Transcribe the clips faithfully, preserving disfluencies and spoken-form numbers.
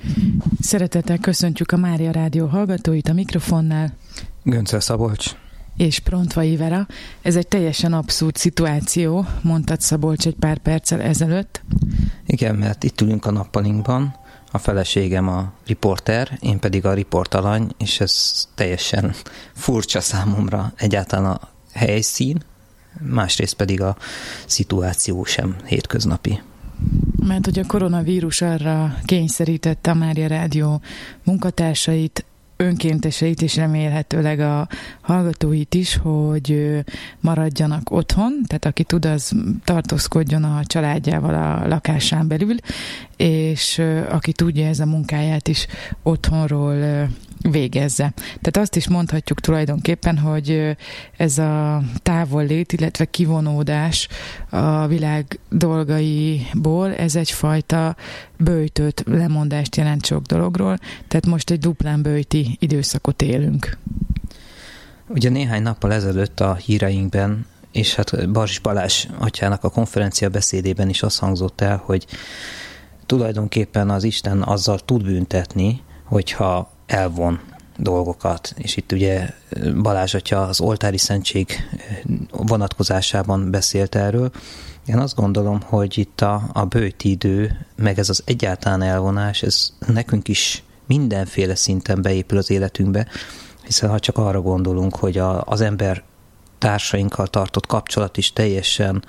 Szeretettel köszöntjük a Mária Rádió hallgatóit a mikrofonnál. Göncel Szabolcs. És Prontvai Vera. Ez egy teljesen abszurd szituáció, mondtad Szabolcs egy pár perccel ezelőtt. Igen, mert itt ülünk a nappalinkban, a feleségem a riporter, én pedig a riportalany, és ez teljesen furcsa számomra egyáltalán a helyszín, másrészt pedig a szituáció sem hétköznapi. Mert hogy a koronavírus arra kényszerítette a Mária Rádió munkatársait, önkénteseit és remélhetőleg a hallgatóit is, hogy maradjanak otthon, tehát aki tud, az tartózkodjon a családjával a lakásán belül, és aki tudja, ez a munkáját is otthonról végezze. Tehát azt is mondhatjuk tulajdonképpen, hogy ez a távollét, illetve kivonódás a világ dolgaiból, ez egyfajta böjtöt, lemondást jelent sok dologról, tehát most egy duplán böjti időszakot élünk. Ugye néhány nappal ezelőtt a híreinkben, és hát Barzs Balázs atyának a konferencia beszédében is az hangzott el, hogy tulajdonképpen az Isten azzal tud büntetni, hogyha elvon dolgokat. És itt ugye Balázs atya az oltári szentség vonatkozásában beszélt erről. Én azt gondolom, hogy itt a, a böjti idő, meg ez az egyáltalán elvonás, ez nekünk is mindenféle szinten beépül az életünkbe, hiszen ha csak arra gondolunk, hogy a, az ember társainkkal tartott kapcsolat is teljesen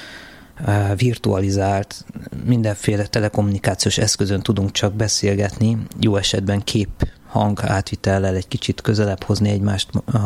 virtualizált, mindenféle telekommunikációs eszközön tudunk csak beszélgetni, jó esetben kép, hang átvitellel egy kicsit közelebb hozni egymást a,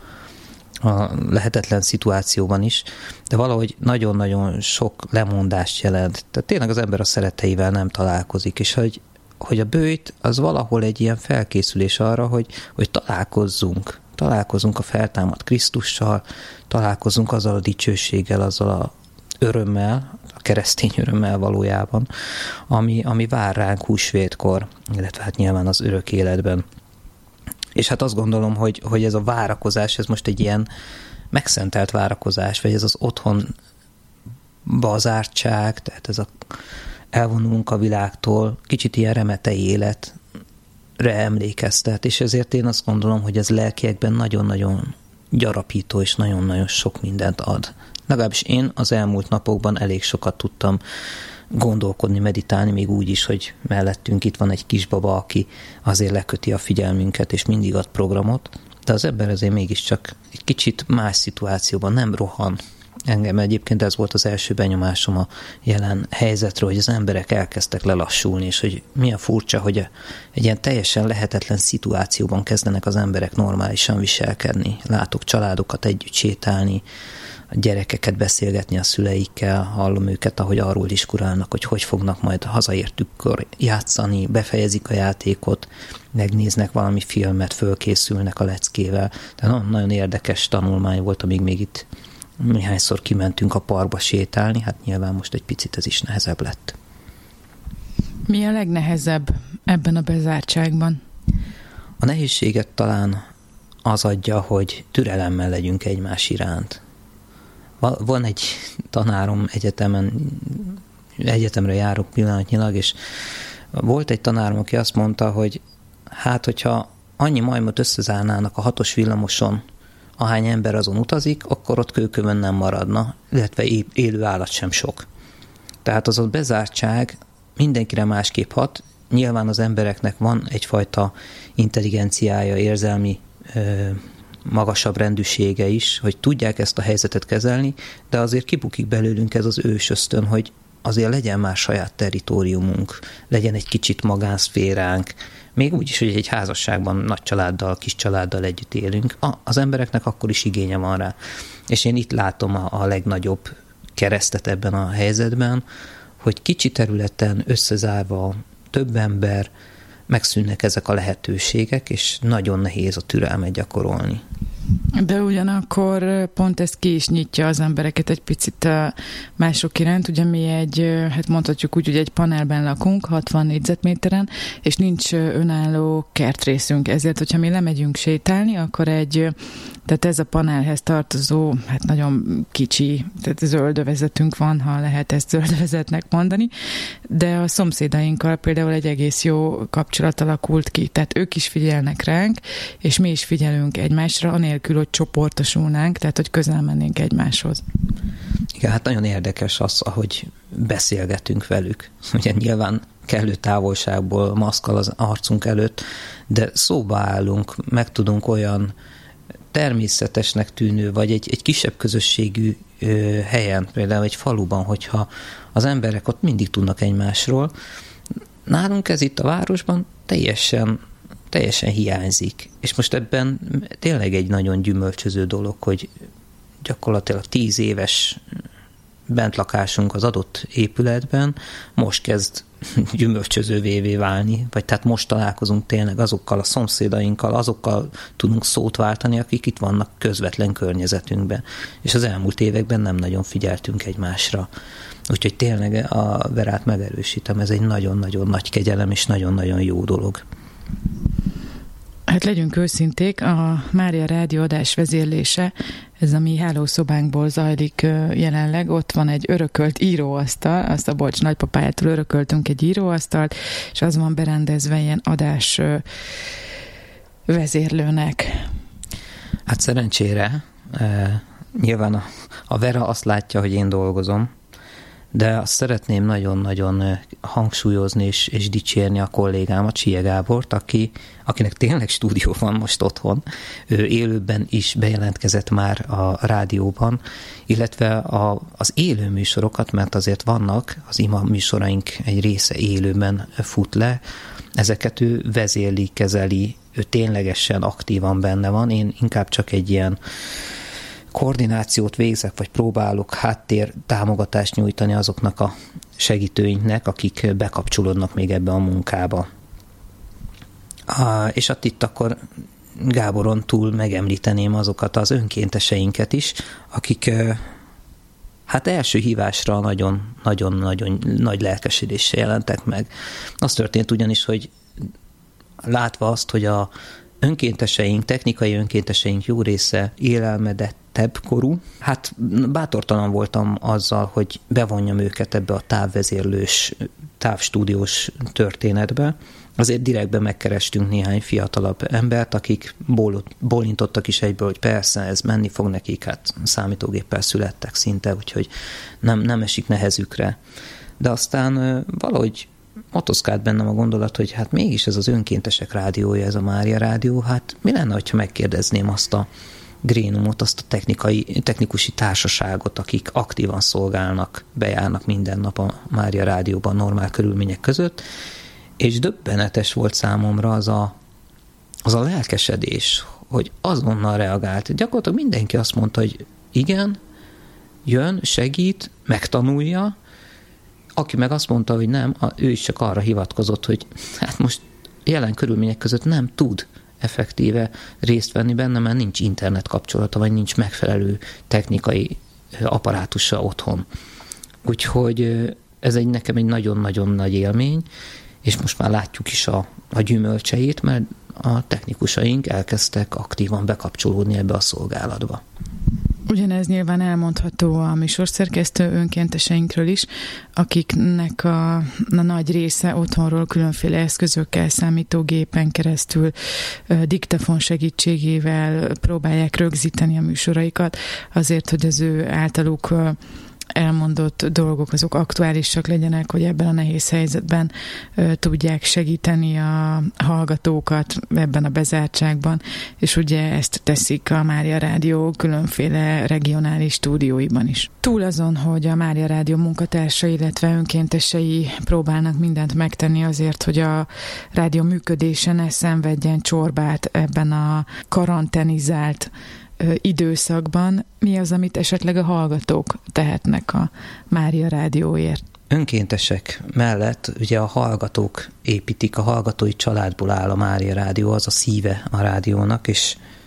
a lehetetlen szituációban is, de valahogy nagyon-nagyon sok lemondást jelent. Tehát tényleg az ember a szeretteivel nem találkozik, és hogy, hogy a böjt az valahol egy ilyen felkészülés arra, hogy, hogy találkozzunk. Találkozunk a feltámadt Krisztussal, találkozunk azzal a dicsőséggel, azzal a örömmel, a keresztény örömmel valójában, ami, ami vár ránk húsvétkor, illetve hát nyilván az örök életben. És hát azt gondolom, hogy, hogy ez a várakozás, ez most egy ilyen megszentelt várakozás, vagy ez az otthon bazártság, tehát ez a elvonulunk a világtól, kicsit ilyen remetei életre emlékeztet, és ezért én azt gondolom, hogy ez lelkiekben nagyon-nagyon gyarapító, és nagyon-nagyon sok mindent ad. Legalábbis én az elmúlt napokban elég sokat tudtam gondolkodni, meditálni, még úgy is, hogy mellettünk itt van egy kisbaba, aki azért leköti a figyelmünket, és mindig ad programot, de az ember azért mégiscsak egy kicsit más szituációban nem rohan. Engem egyébként ez volt az első benyomásom a jelen helyzetről, hogy az emberek elkezdtek lelassulni, és hogy milyen furcsa, hogy egy ilyen teljesen lehetetlen szituációban kezdenek az emberek normálisan viselkedni. Látok családokat együtt sétálni, a gyerekeket beszélgetni a szüleikkel, hallom őket, ahogy arról diskurálnak, hogy hogy fognak majd hazaértükkor játszani, befejezik a játékot, megnéznek valami filmet, fölkészülnek a leckével. Tehát nagyon érdekes tanulmány volt, amíg még itt néhányszor kimentünk a parkba sétálni, hát nyilván most egy picit ez is nehezebb lett. Mi a legnehezebb ebben a bezártságban? A nehézséget talán az adja, hogy türelemmel legyünk egymás iránt. Van egy tanárom egyetemen, egyetemre járok pillanatnyilag, és volt egy tanárom, aki azt mondta, hogy hát, hogyha annyi majmot összezárnának a hatos villamoson, ahány ember azon utazik, akkor ott kőkövön nem maradna, illetve élő állat sem sok. Tehát az a bezártság mindenkire másképp hat. Nyilván az embereknek van egyfajta intelligenciája, érzelmi ö, magasabb rendűsége is, hogy tudják ezt a helyzetet kezelni, de azért kibukik belőlünk ez az ős ösztön, hogy azért legyen már saját territóriumunk, legyen egy kicsit magánszféránk, még úgy is, hogy egy házasságban nagy családdal, kis családdal együtt élünk, az embereknek akkor is igénye van rá. És én itt látom a, a legnagyobb keresztet ebben a helyzetben, hogy kicsi területen összezárva több ember, megszűnnek ezek a lehetőségek, és nagyon nehéz a türelmet gyakorolni. De ugyanakkor pont ez ki is nyitja az embereket egy picit mások iránt. Ugye mi egy, hát mondhatjuk úgy, hogy egy panelben lakunk, hatvan négyzetméteren, és nincs önálló kertrészünk. Ezért, hogyha mi lemegyünk sétálni, akkor egy, tehát ez a panelhez tartozó, hát nagyon kicsi, tehát zöldövezetünk van, ha lehet ezt zöldövezetnek mondani, de a szomszédainkkal például egy egész jó kapcsolat alakult ki. Tehát ők is figyelnek ránk, és mi is figyelünk egymásra, anélkül, hogy csoportosulnánk, tehát hogy közel mennénk egymáshoz. Igen, hát nagyon érdekes az, ahogy beszélgetünk velük. Ugye nyilván kellő távolságból, maszkkal az arcunk előtt, de szóba állunk, meg tudunk olyan természetesnek tűnő, vagy egy, egy kisebb közösségű ö, helyen, például egy faluban, hogyha az emberek ott mindig tudnak egymásról. Nálunk ez itt a városban teljesen teljesen hiányzik. És most ebben tényleg egy nagyon gyümölcsöző dolog, hogy gyakorlatilag tíz éves bentlakásunk az adott épületben most kezd gyümölcsözővé válni, vagy tehát most találkozunk tényleg azokkal a szomszédainkkal, azokkal tudunk szót váltani, akik itt vannak közvetlen környezetünkben. És az elmúlt években nem nagyon figyeltünk egymásra. Úgyhogy tényleg a Verát megerősítem, ez egy nagyon-nagyon nagy kegyelem, és nagyon-nagyon jó dolog. Hát legyünk őszinték, a Mária Rádió adás vezérlése, ez a mi hálószobánkból zajlik jelenleg, ott van egy örökölt íróasztal, azt a Bolcs nagypapájától örököltünk egy íróasztalt, és az van berendezve ilyen adás vezérlőnek. Hát szerencsére, eh, nyilván a, a Vera azt látja, hogy én dolgozom, de azt szeretném nagyon-nagyon hangsúlyozni és, és dicsérni a kollégámat, Csie Gábort, aki, akinek tényleg stúdió van most otthon. Ő élőben is bejelentkezett már a rádióban, illetve a, az élő műsorokat, mert azért vannak, az ima műsoraink egy része élőben fut le, ezeket ő vezérli, kezeli, ő ténylegesen aktívan benne van, én inkább csak egy ilyen koordinációt végzek, vagy próbálok háttér támogatást nyújtani azoknak a segítőinknek, akik bekapcsolódnak még ebbe a munkába. És hát itt akkor Gáboron túl megemlíteném azokat az önkénteseinket is, akik hát első hívásra nagyon-nagyon nagy lelkesedéssel jelentek meg. Az történt ugyanis, hogy látva azt, hogy a önkénteseink, technikai önkénteseink jó része élelmedettebb korú. Hát bátortalan voltam azzal, hogy bevonjam őket ebbe a távvezérlős, távstúdiós történetbe. Azért direktben megkerestünk néhány fiatalabb embert, akik bólintottak is egyből, hogy persze, ez menni fog nekik, hát számítógéppel születtek szinte, úgyhogy nem, nem esik nehezükre. De aztán valahogy motoszkált bennem a gondolat, hogy hát mégis ez az önkéntesek rádiója, ez a Mária Rádió, hát mi lenne, ha megkérdezném azt a grénumot, azt a technikai, technikusi társaságot, akik aktívan szolgálnak, bejárnak minden nap a Mária Rádióban normál körülmények között, és döbbenetes volt számomra az a, az a lelkesedés, hogy azonnal reagált. Gyakorlatilag mindenki azt mondta, hogy igen, jön, segít, megtanulja. Aki meg azt mondta, hogy nem, ő is csak arra hivatkozott, hogy hát most jelen körülmények között nem tud effektíve részt venni benne, mert nincs internet kapcsolata, vagy nincs megfelelő technikai apparátusa otthon. Úgyhogy ez egy nekem egy nagyon-nagyon nagy élmény, és most már látjuk is a, a gyümölcseit, mert a technikusaink elkezdtek aktívan bekapcsolódni ebbe a szolgálatba. Ugyanez nyilván elmondható a műsorszerkesztő önkénteseinkről is, akiknek a, a nagy része otthonról különféle eszközökkel, számítógépen keresztül, diktafon segítségével próbálják rögzíteni a műsoraikat, azért, hogy az ő általuk elmondott dolgok azok aktuálisak legyenek, hogy ebben a nehéz helyzetben ö, tudják segíteni a hallgatókat ebben a bezártságban, és ugye ezt teszik a Mária Rádió különféle regionális stúdióiban is. Túl azon, hogy a Mária Rádió munkatársai, illetve önkéntesei próbálnak mindent megtenni azért, hogy a rádió működése ne szenvedjen csorbát ebben a karanténizált időszakban, mi az, amit esetleg a hallgatók tehetnek a Mária Rádióért? Önkéntesek mellett ugye a hallgatók építik, a hallgatói családból áll a Mária Rádió, az a szíve a rádiónak, és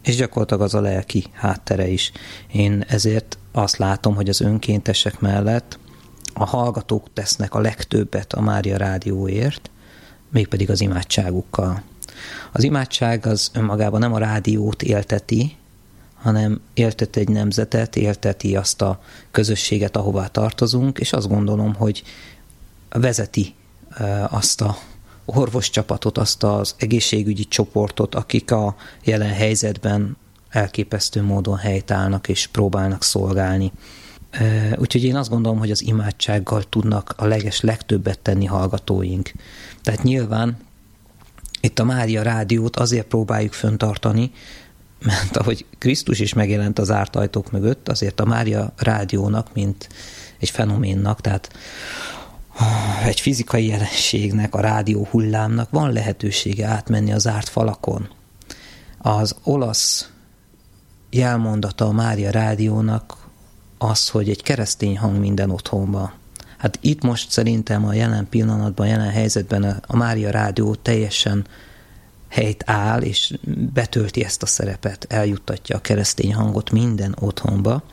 és gyakorlatilag az a lelki háttere is. Én ezért azt látom, hogy az önkéntesek mellett a hallgatók tesznek a legtöbbet a Mária Rádióért, mégpedig az imádságukkal. Az imádság az önmagában nem a rádiót élteti, hanem élteti egy nemzetet, élteti azt a közösséget, ahová tartozunk, és azt gondolom, hogy vezeti azt a orvoscsapatot, azt az egészségügyi csoportot, akik a jelen helyzetben elképesztő módon helytállnak és próbálnak szolgálni. Úgyhogy én azt gondolom, hogy az imádsággal tudnak a leges legtöbbet tenni hallgatóink. Tehát nyilván itt a Mária Rádiót azért próbáljuk föntartani, mert ahogy Krisztus is megjelent az zárt ajtók mögött, azért a Mária Rádiónak, mint egy fenoménnak, tehát egy fizikai jelenségnek, a rádió hullámnak van lehetősége átmenni a zárt falakon. Az olasz jelmondata a Mária Rádiónak az, hogy egy keresztény hang minden otthonban. Hát itt most szerintem a jelen pillanatban, jelen helyzetben a Mária Rádió teljesen helyt áll, és betölti ezt a szerepet, eljuttatja a keresztény hangot minden otthonba.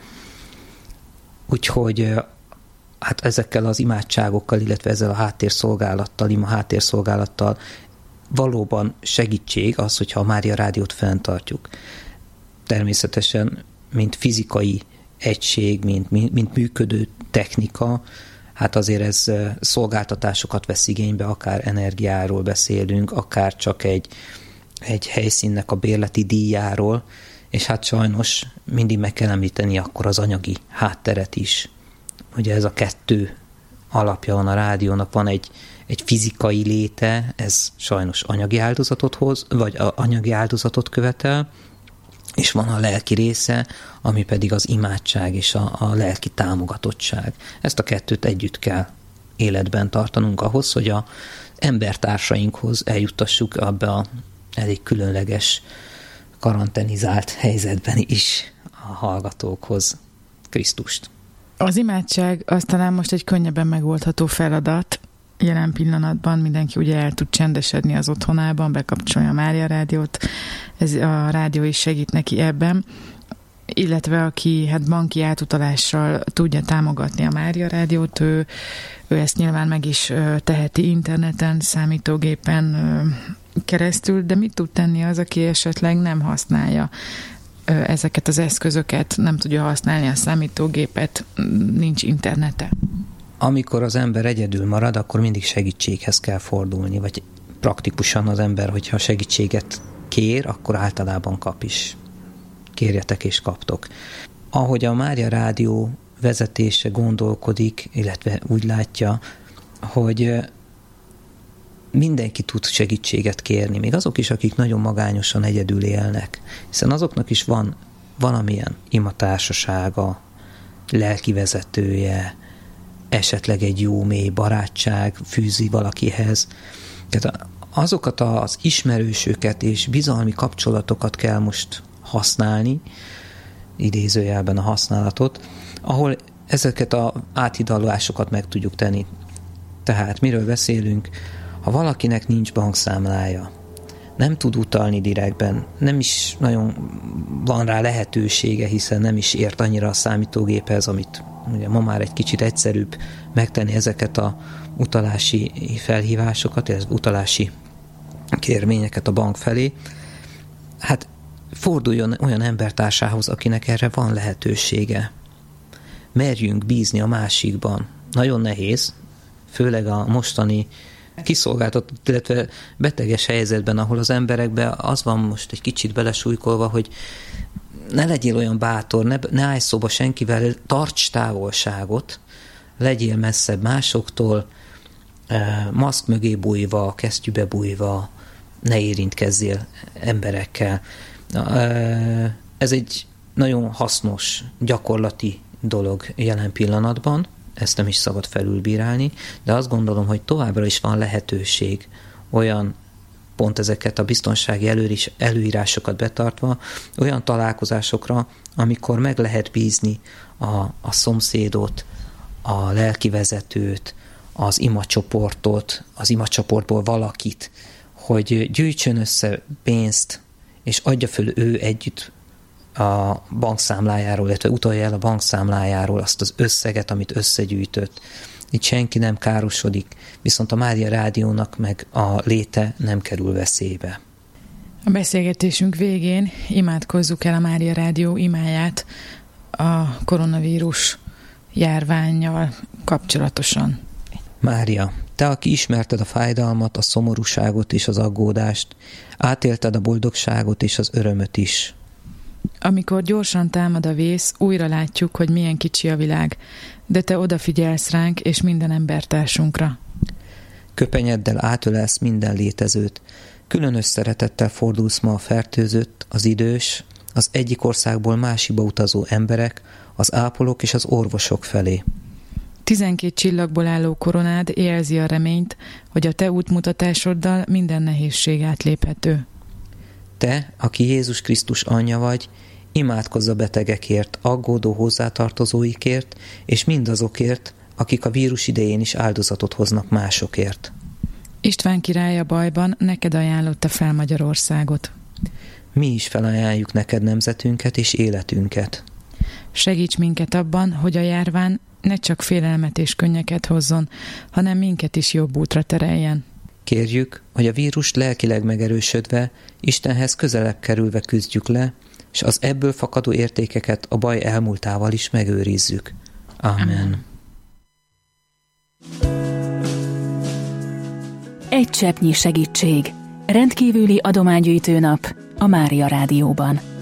Úgyhogy hát ezekkel az imádságokkal, illetve ezzel a háttérszolgálattal, ima háttérszolgálattal valóban segítség az, hogyha a Mária Rádiót fenntartjuk. Természetesen, mint fizikai egység, mint, mint, mint működő technika, hát azért ez szolgáltatásokat vesz igénybe, akár energiáról beszélünk, akár csak egy, egy helyszínnek a bérleti díjáról, és hát sajnos mindig meg kell említeni akkor az anyagi hátteret is. Ugye ez a kettő alapja van a rádiónak, van egy, egy fizikai léte, ez sajnos anyagi áldozatot hoz, vagy a anyagi áldozatot követel, és van a lelki része, ami pedig az imádság és a, a lelki támogatottság. Ezt a kettőt együtt kell életben tartanunk ahhoz, hogy az embertársainkhoz eljuttassuk abba a elég különleges, karantenizált helyzetben is a hallgatókhoz Krisztust. Az imádság az talán most egy könnyebben megoldható feladat. Jelen pillanatban mindenki ugye el tud csendesedni az otthonában, bekapcsolja a Mária Rádiót, ez a rádió is segít neki ebben, illetve aki hát banki átutalással tudja támogatni a Mária Rádiót, ő, ő ezt nyilván meg is teheti interneten, számítógépen keresztül, de mit tud tenni az, aki esetleg nem használja ezeket az eszközöket, nem tudja használni a számítógépet, nincs internete? Amikor az ember egyedül marad, akkor mindig segítséghez kell fordulni, vagy praktikusan az ember, hogyha segítséget kér, akkor általában kap is. Kérjetek és kaptok. Ahogy a Mária Rádió vezetése gondolkodik, illetve úgy látja, hogy mindenki tud segítséget kérni, még azok is, akik nagyon magányosan egyedül élnek, hiszen azoknak is van valamilyen imatársasága, lelki vezetője, esetleg egy jó mély barátság fűzi valakihez. Tehát azokat az ismerősöket és bizalmi kapcsolatokat kell most használni, idézőjelben a használatot, ahol ezeket az áthidalásokat meg tudjuk tenni. Tehát miről beszélünk? Ha valakinek nincs bankszámlája, nem tud utalni direktben, nem is nagyon van rá lehetősége, hiszen nem is ért annyira a számítógéphez, amit ugye ma már egy kicsit egyszerűbb megtenni ezeket a utalási felhívásokat, illetve utalási kérvényeket a bank felé. Hát forduljon olyan embertársához, akinek erre van lehetősége. Merjünk bízni a másikban. Nagyon nehéz, főleg a mostani kiszolgáltatott, illetve beteges helyzetben, ahol az emberekben az van most egy kicsit belesújkolva, hogy ne legyél olyan bátor, ne, ne állj szóba senkivel, tarts távolságot, legyél messzebb másoktól, maszk mögé bújva, kesztyűbe bújva, ne érintkezzél emberekkel. Ez egy nagyon hasznos, gyakorlati dolog jelen pillanatban, ezt nem is szabad felülbírálni, de azt gondolom, hogy továbbra is van lehetőség olyan, pont ezeket a biztonsági előírás, előírásokat betartva, olyan találkozásokra, amikor meg lehet bízni a, a szomszédot, a lelkivezetőt, az imacsoportot, az imacsoportból valakit, hogy gyűjtsön össze pénzt, és adja föl ő együtt a bankszámlájáról, illetve utalja el a bankszámlájáról azt az összeget, amit összegyűjtött. Itt senki nem károsodik, viszont a Mária Rádiónak meg a léte nem kerül veszélybe. A beszélgetésünk végén imádkozzuk el a Mária Rádió imáját a koronavírus járvánnyal kapcsolatosan. Mária, te, aki ismerted a fájdalmat, a szomorúságot és az aggódást, átélted a boldogságot és az örömöt is. Amikor gyorsan támad a vész, újra látjuk, hogy milyen kicsi a világ, de te odafigyelsz ránk és minden embertársunkra. Köpenyeddel átölelsz minden létezőt, különös szeretettel fordulsz ma a fertőzött, az idős, az egyik országból másikba utazó emberek, az ápolók és az orvosok felé. Tizenkét csillagból álló koronád jelzi a reményt, hogy a te útmutatásoddal minden nehézség átléphető. Te, aki Jézus Krisztus anyja vagy, imádkozz a betegekért, aggódó hozzátartozóikért, és mindazokért, akik a vírus idején is áldozatot hoznak másokért. István király a bajban neked ajánlotta fel Magyarországot. Mi is felajánljuk neked nemzetünket és életünket. Segíts minket abban, hogy a járvány ne csak félelmet és könnyeket hozzon, hanem minket is jobb útra tereljen. Kérjük, hogy a vírust lelkileg megerősödve, Istenhez közelebb kerülve küzdjük le, és az ebből fakadó értékeket a baj elmúltával is megőrizzük. Amen. Amen. Egy cseppnyi segítség. Rendkívüli adománygyűjtő nap a Mária Rádióban.